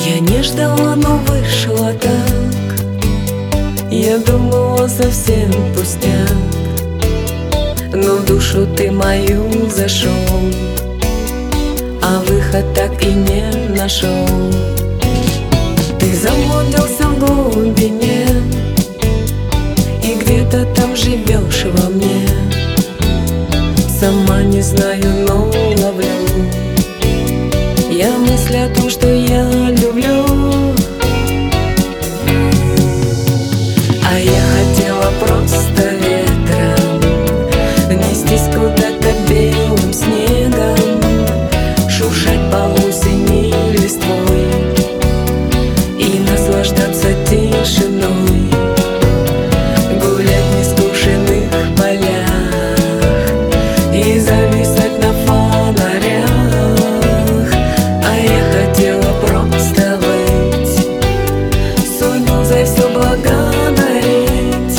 Я не ждала, но вышло так. Я думала, совсем пустяк, но в душу ты мою зашел, а выход так и не нашел. Ты заблудился в глубине, и где-то там живешь во мне. Сама не знаю, но ловлю я мысль о том, что я люблю. А я хотела просто ветром нестись куда-то белым снегом, шуршать по осени листвой и наслаждаться тишиной, гулять в нескушенных полях и зависать на фонарях. А я хотела просто быть, судьбу за все благодарить.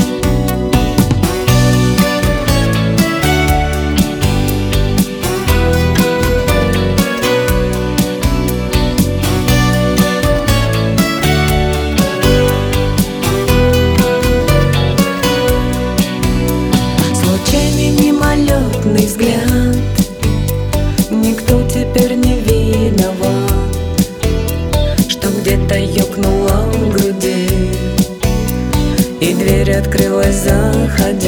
Мимолетный взгляд, никто теперь не виноват, что где-то ёкнуло в груди, и дверь открылась, заходи.